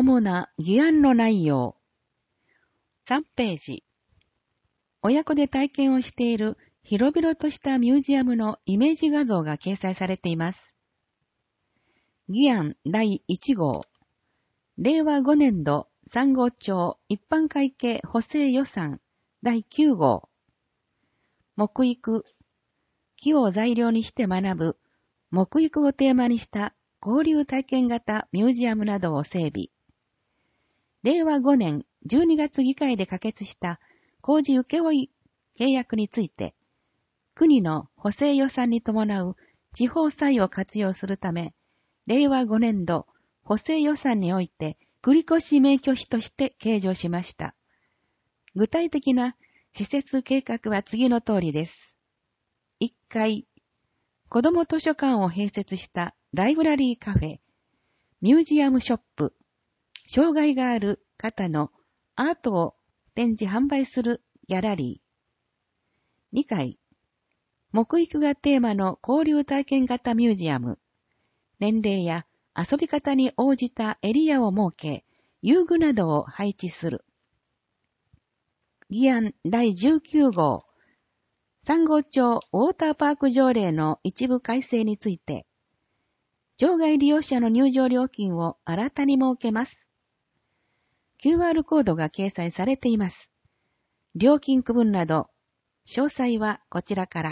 主な議案の内容。3ページ。親子で体験をしている広々としたミュージアムのイメージ画像が掲載されています。議案第1号。令和5年度3号庁一般会計補正予算第9号。木育。木を材料にして学ぶ木育をテーマにした交流体験型ミュージアムなどを整備。令和5年12月議会で可決した工事請負契約について、国の補正予算に伴う地方債を活用するため、令和5年度補正予算において繰越免許費として計上しました。具体的な施設計画は次の通りです。1階、子ども図書館を併設したライブラリーカフェ、ミュージアムショップ、障害がある方のアートを展示販売するギャラリー。2階、木育がテーマの交流体験型ミュージアム。年齢や遊び方に応じたエリアを設け、遊具などを配置する。議案第19号。3号庁ウォーターパーク条例の一部改正について、場外利用者の入場料金を新たに設けます。QR コードが掲載されています。料金区分など、詳細はこちらから。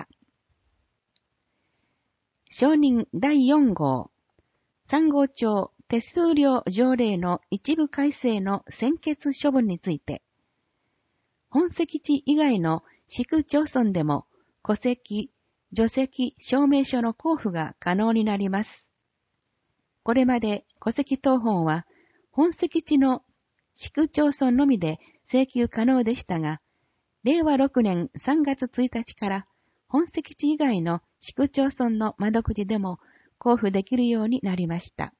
承認第4号。3号庁手数料条例の一部改正の専決処分について、本籍地以外の市区町村でも戸籍、除籍証明書の交付が可能になります。これまで戸籍謄本は本籍地の市区町村のみで請求可能でしたが、令和6年3月1日から本籍地以外の市区町村の窓口でも交付できるようになりました。